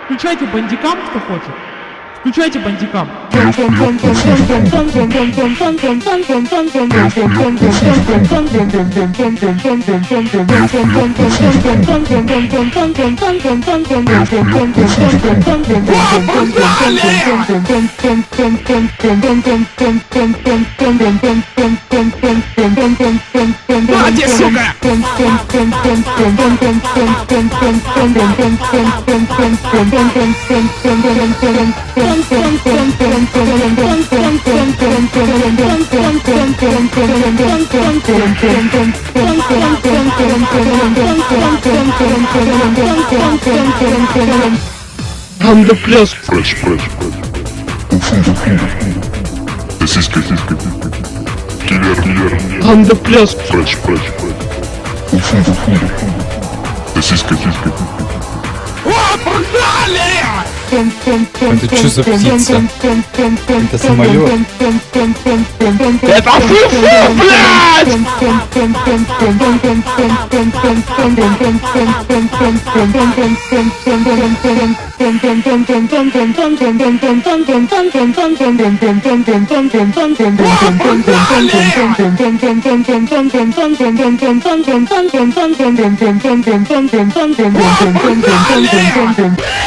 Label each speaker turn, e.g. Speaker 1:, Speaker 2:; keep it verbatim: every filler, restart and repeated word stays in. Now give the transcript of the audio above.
Speaker 1: Включайте бандикам, кто хочет. Включайте бандикам.
Speaker 2: Молодец, сука!
Speaker 1: Анда пляс.
Speaker 3: Фреш, фреш, фреш. Сиська, сиська, сиська. Киллер, киллер.
Speaker 1: Анда пляс.
Speaker 3: Фреш, фреш, фреш. Сиська, сиська.
Speaker 2: О, погнали!
Speaker 4: Это что за птица? Это самолет?
Speaker 1: Это фу-фу, блядь!
Speaker 2: Погнали!